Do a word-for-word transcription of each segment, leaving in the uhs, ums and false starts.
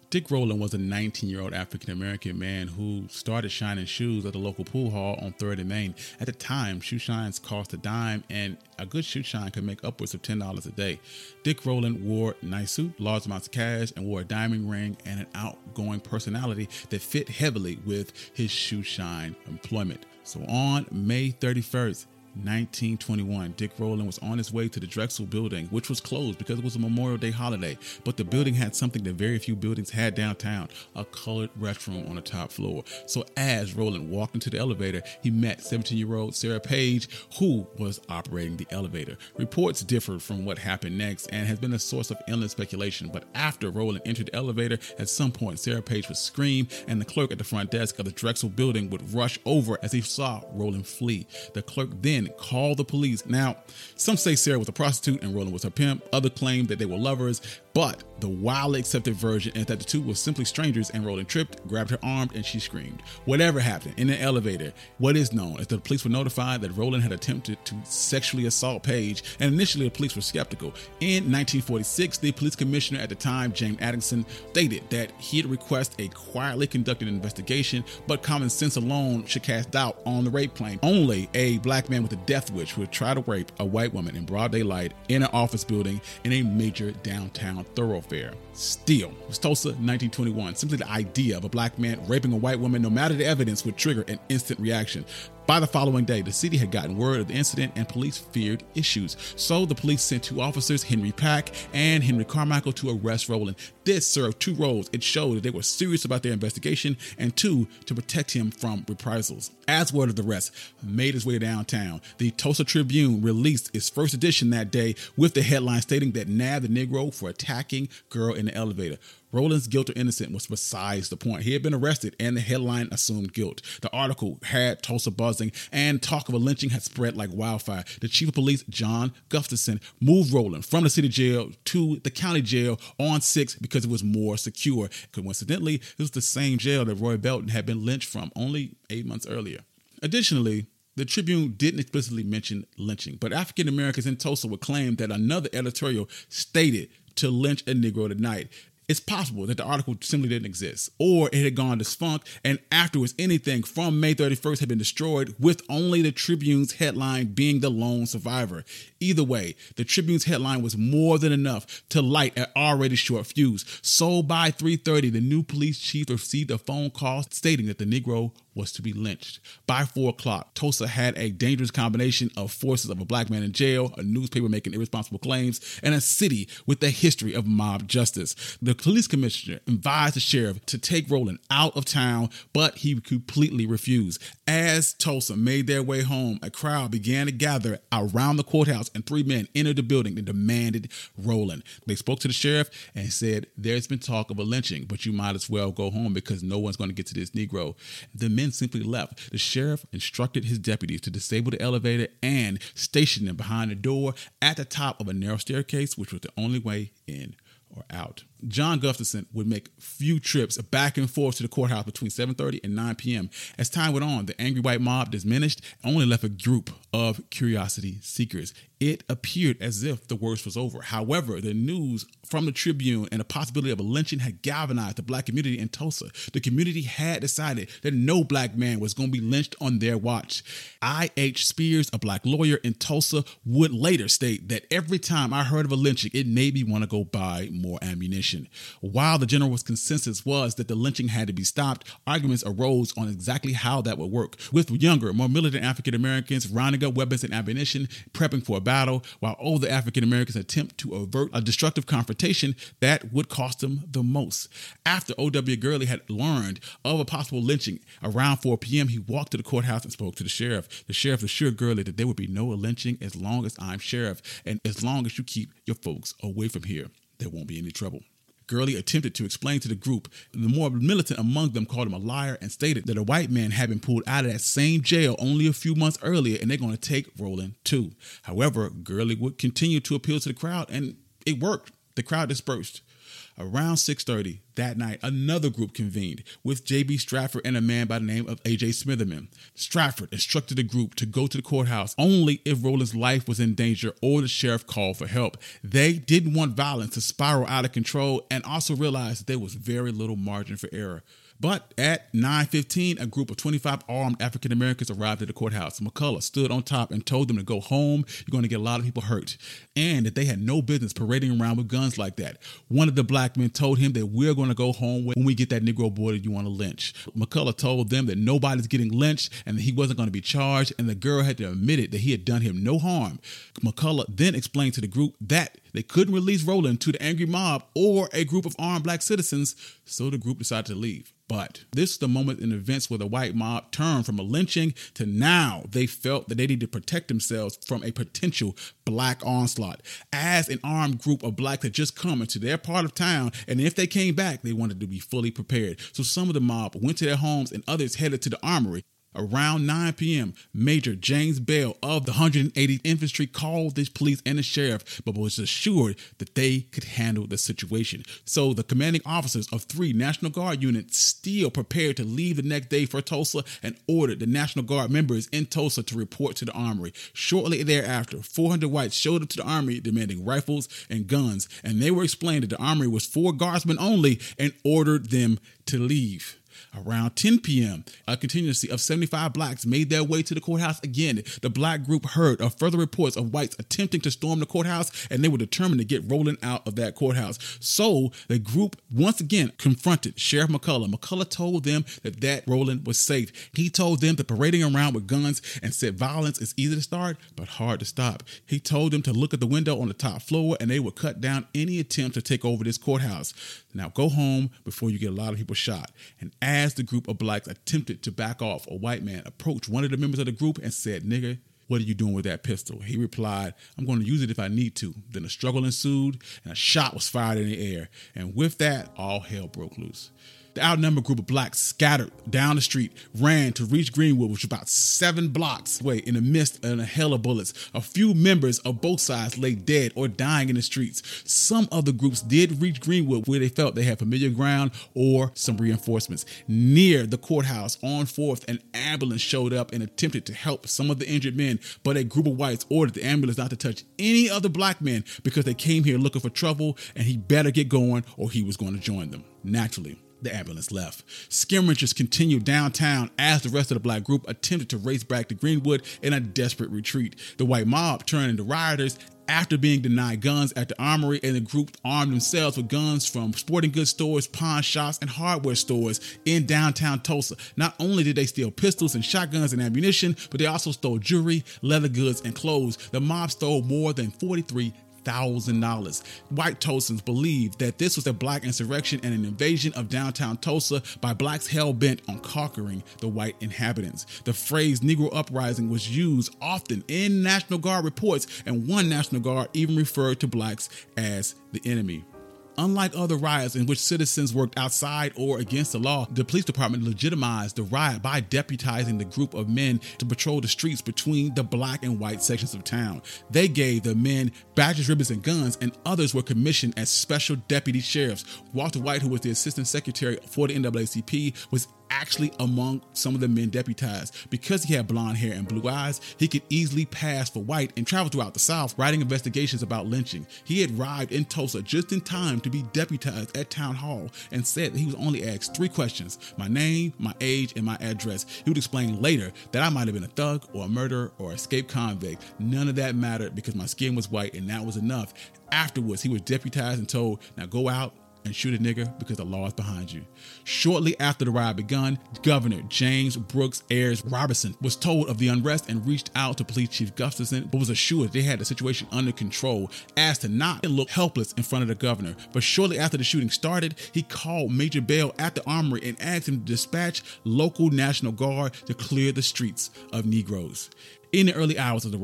Dick Rowland was a nineteen-year-old African-American man who started shining shoes at the local pool hall on third and Main. At the time, shoe shines cost a dime, and a good shoe shine could make upwards of ten dollars a day. Dick Rowland wore a nice suit, large amounts of cash, and wore a diamond ring and an outgoing personality that fit heavily with his shoe shine employment. So on May thirty-first, nineteen twenty-one, Dick Rowland was on his way to the Drexel building, which was closed because it was a Memorial Day holiday. But the building had something that very few buildings had downtown, a colored restroom on the top floor. So as Rowland walked into the elevator, he met seventeen-year-old Sarah Page, who was operating the elevator. Reports differed from what happened next and has been a source of endless speculation. But after Rowland entered the elevator, at some point, Sarah Page would scream, and the clerk at the front desk of the Drexel building would rush over as he saw Rowland flee. The clerk then called the police. Now, some say Sarah was a prostitute and Rowland was her pimp. Others claim that they were lovers, but the widely accepted version is that the two were simply strangers and Rowland tripped, grabbed her arm, and she screamed. Whatever happened in the elevator, what is known is that the police were notified that Rowland had attempted to sexually assault Page, and initially the police were skeptical. In nineteen forty-six, the police commissioner at the time, James Addison, stated that he had requested a quietly conducted investigation, but common sense alone should cast doubt on the rape claim. Only a black man with a death wish would try to rape a white woman in broad daylight in an office building in a major downtown thoroughfare. Still, it was Tulsa, nineteen twenty-one. Simply the idea of a black man raping a white woman, no matter the evidence, would trigger an instant reaction. By the following day, the city had gotten word of the incident and police feared issues. So the police sent two officers, Henry Pack and Henry Carmichael, to arrest Rowland. This served two roles. It showed that they were serious about their investigation, and two, to protect him from reprisals. As word of the arrest made its way downtown, the Tulsa Tribune released its first edition that day with the headline stating that nabbed the Negro for attacking girl in the elevator. Rowland's guilt or innocent was besides the point. He had been arrested and the headline assumed guilt. The article had Tulsa buzzing and talk of a lynching had spread like wildfire. The chief of police, John Gustafson, moved Rowland from the city jail to the county jail on six because it was more secure. Coincidentally, it was the same jail that Roy Belton had been lynched from only eight months earlier. Additionally, the Tribune didn't explicitly mention lynching, but African Americans in Tulsa would claim that another editorial stated to lynch a Negro tonight. It's possible that the article simply didn't exist, or it had gone defunct, and afterwards anything from May thirty-first had been destroyed, with only the Tribune's headline being the lone survivor. Either way, the Tribune's headline was more than enough to light an already short fuse. So by three thirty, the new police chief received a phone call stating that the Negro was to be lynched. By four o'clock, Tulsa had a dangerous combination of forces of a black man in jail, a newspaper making irresponsible claims, and a city with a history of mob justice. The police commissioner advised the sheriff to take Rowland out of town, but he completely refused. As Tulsa made their way home, a crowd began to gather around the courthouse, and three men entered the building and demanded Rowland. They spoke to the sheriff and said, "There's been talk of a lynching, but you might as well go home because no one's going to get to this Negro." The men simply left. The sheriff instructed his deputies to disable the elevator and station them behind the door at the top of a narrow staircase, which was the only way in or out. John Gustafson would make few trips back and forth to the courthouse between seven thirty and nine p.m. As time went on, the angry white mob diminished and only left a group of curiosity seekers. It appeared as if the worst was over. However, the news from the Tribune and the possibility of a lynching had galvanized the black community in Tulsa. The community had decided that no black man was going to be lynched on their watch. I H Spears, a black lawyer in Tulsa, would later state that every time I heard of a lynching, it made me want to go buy more ammunition. While the general consensus was that the lynching had to be stopped, arguments arose on exactly how that would work, with younger, more militant African Americans rounding up weapons and ammunition, prepping for a battle, while older African Americans attempt to avert a destructive confrontation that would cost them the most. After O W Gurley had learned of a possible lynching around four p.m., he walked to the courthouse and spoke to the sheriff. The sheriff assured Gurley that there would be no lynching as long as I'm sheriff, and as long as you keep your folks away from here, there won't be any trouble. Gurley attempted to explain to the group. The more militant among them called him a liar and stated that a white man had been pulled out of that same jail only a few months earlier, and they're going to take Rowland too. However, Gurley would continue to appeal to the crowd, and it worked. The crowd dispersed. Around six thirty that night, another group convened with J B Stratford and a man by the name of A J Smitherman. Stratford instructed the group to go to the courthouse only if Rowland's life was in danger or the sheriff called for help. They didn't want violence to spiral out of control and also realized that there was very little margin for error. But at nine fifteen, a group of twenty-five armed African Americans arrived at the courthouse. McCullough stood on top and told them to go home. You're going to get a lot of people hurt. And that they had no business parading around with guns like that. One of the black men told him that we're going to go home when we get that Negro boy that you want to lynch. McCullough told them that nobody's getting lynched and that he wasn't going to be charged. And the girl had to admit it, that he had done him no harm. McCullough then explained to the group that they couldn't release Rowland to the angry mob or a group of armed black citizens. So the group decided to leave. But this is the moment in events where the white mob turned from a lynching to now they felt that they needed to protect themselves from a potential black onslaught. As an armed group of blacks had just come into their part of town, and if they came back, they wanted to be fully prepared. So some of the mob went to their homes and others headed to the armory. Around nine p.m., Major James Bell of the one hundred eightieth Infantry called the police and the sheriff, but was assured that they could handle the situation. So the commanding officers of three National Guard units still prepared to leave the next day for Tulsa and ordered the National Guard members in Tulsa to report to the armory. Shortly thereafter, four hundred whites showed up to the armory demanding rifles and guns, and they were explained that the armory was for guardsmen only and ordered them to leave. Around ten p.m., a contingency of seventy-five blacks made their way to the courthouse again. The black group heard of further reports of whites attempting to storm the courthouse, and they were determined to get Rowland out of that courthouse. So the group once again confronted Sheriff McCullough. McCullough told them that, that Rowland was safe. He told them that parading around with guns and said violence is easy to start, but hard to stop. He told them to look at the window on the top floor, and they would cut down any attempt to take over this courthouse. Now go home before you get a lot of people shot. And as the group of blacks attempted to back off, a white man approached one of the members of the group and said, "Nigga, what are you doing with that pistol?" He replied, "I'm going to use it if I need to." Then a struggle ensued and a shot was fired in the air. And with that, all hell broke loose. The outnumbered group of blacks scattered down the street, ran to reach Greenwood, which was about seven blocks away in the midst of a hail of bullets. A few members of both sides lay dead or dying in the streets. Some other groups did reach Greenwood where they felt they had familiar ground or some reinforcements. Near the courthouse on fourth, an ambulance showed up and attempted to help some of the injured men, but a group of whites ordered the ambulance not to touch any other black men because they came here looking for trouble and he better get going or he was going to join them. Naturally, the ambulance left. Skirmishes continued downtown as the rest of the black group attempted to race back to Greenwood in a desperate retreat. The white mob turned into rioters after being denied guns at the armory, and the group armed themselves with guns from sporting goods stores, pawn shops, and hardware stores in downtown Tulsa. Not only did they steal pistols and shotguns and ammunition, but they also stole jewelry, leather goods, and clothes. The mob stole more than forty-three thousand dollars. White Tulsans believed that this was a black insurrection and an invasion of downtown Tulsa by blacks hell-bent on conquering the white inhabitants. The phrase Negro Uprising was used often in National Guard reports, and one National Guard even referred to blacks as the enemy. Unlike other riots in which citizens worked outside or against the law, the police department legitimized the riot by deputizing the group of men to patrol the streets between the black and white sections of town. They gave the men badges, ribbons, and guns, and others were commissioned as special deputy sheriffs. Walter White, who was the assistant secretary for the N double A C P, was actually among some of the men deputized. Because he had blonde hair and blue eyes, he could easily pass for white and travel throughout the South writing investigations about lynching. He had arrived in Tulsa just in time to be deputized at town hall and said that he was only asked three questions: my name, my age, and my address. He would explain later that I might have been a thug or a murderer or escaped convict. None of that mattered because my skin was white and that was enough. Afterwards, he was deputized and told, now go out and shoot a nigger because the law is behind you. Shortly after the riot begun, Governor James Brooks Ayers Robertson was told of the unrest and reached out to Police Chief Gustafson, but was assured they had the situation under control as to not look helpless in front of the governor. But shortly after the shooting started, he called Major Bell at the armory and asked him to dispatch local National Guard to clear the streets of Negroes. In the early hours of the riot,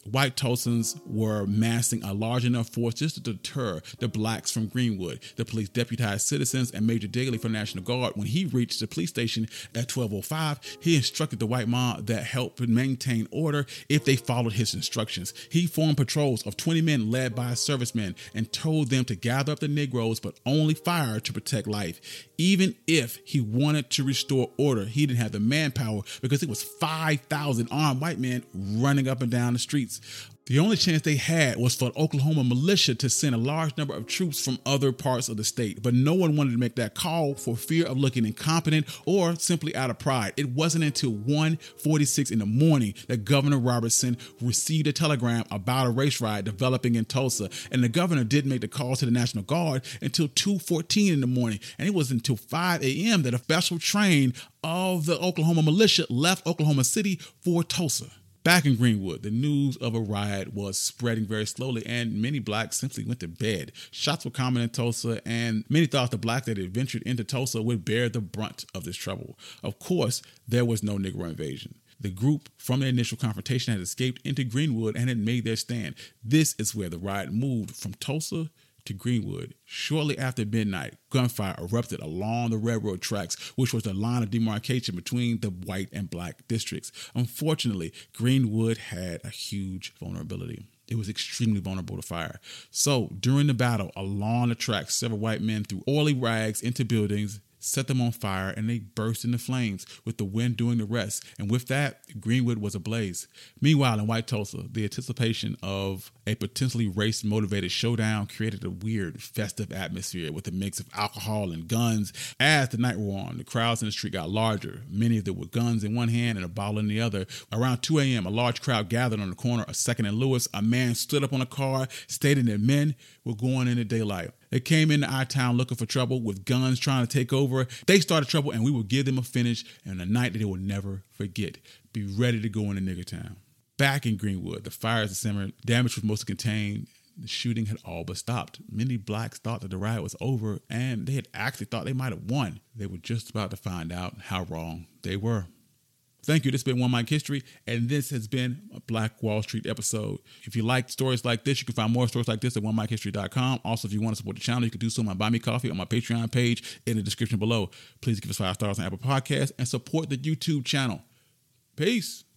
white Tulsans were massing a large enough force just to deter the blacks from Greenwood. The police deputized citizens, and Major Daly from National Guard, when he reached the police station at twelve oh five, he instructed the white mob that helped maintain order if they followed his instructions. He formed patrols of twenty men led by servicemen and told them to gather up the Negroes, but only fire to protect life. Even if he wanted to restore order, he didn't have the manpower because it was five thousand armed white men running up and down the streets. The only chance they had was for Oklahoma militia to send a large number of troops from other parts of the state, but no one wanted to make that call for fear of looking incompetent or simply out of pride. It wasn't until one forty-six in the morning that Governor Robertson received a telegram about a race riot developing in Tulsa, and the governor didn't make the call to the National Guard until two fourteen in the morning, and it was until five a.m. that a special train of the Oklahoma militia left Oklahoma City for Tulsa. Back in Greenwood, the news of a riot was spreading very slowly, and many blacks simply went to bed. Shots were common in Tulsa, and many thought the blacks that had ventured into Tulsa would bear the brunt of this trouble. Of course, there was no Negro invasion. The group from the initial confrontation had escaped into Greenwood and had made their stand. This is where the riot moved from Tulsa to Greenwood. Shortly after midnight, gunfire erupted along the railroad tracks, which was the line of demarcation between the white and black districts. Unfortunately, Greenwood had a huge vulnerability. It was extremely vulnerable to fire. So during the battle along the tracks, several white men threw oily rags into buildings, set them on fire, and they burst into flames, with the wind doing the rest. And with that, Greenwood was ablaze. Meanwhile, in White Tulsa, the anticipation of a potentially race-motivated showdown created a weird, festive atmosphere with a mix of alcohol and guns. As the night wore on, the crowds in the street got larger, many of them with guns in one hand and a bottle in the other. Around two a.m., a large crowd gathered on the corner of second and Lewis. A man stood up on a car, stating that men were going into daylight. They came into our town looking for trouble with guns trying to take over. They started trouble, and we will give them a finish and a night that they will never forget. Be ready to go into nigger town. Back in Greenwood, the fires had simmered. Damage was mostly contained. The shooting had all but stopped. Many blacks thought that the riot was over, and they had actually thought they might have won. They were just about to find out how wrong they were. Thank you. This has been One Mic History, and this has been a Black Wall Street episode. If you like stories like this, you can find more stories like this at one mic history dot com. Also, if you want to support the channel, you can do so on my Buy Me Coffee on my Patreon page in the description below. Please give us five stars on Apple Podcasts and support the YouTube channel. Peace.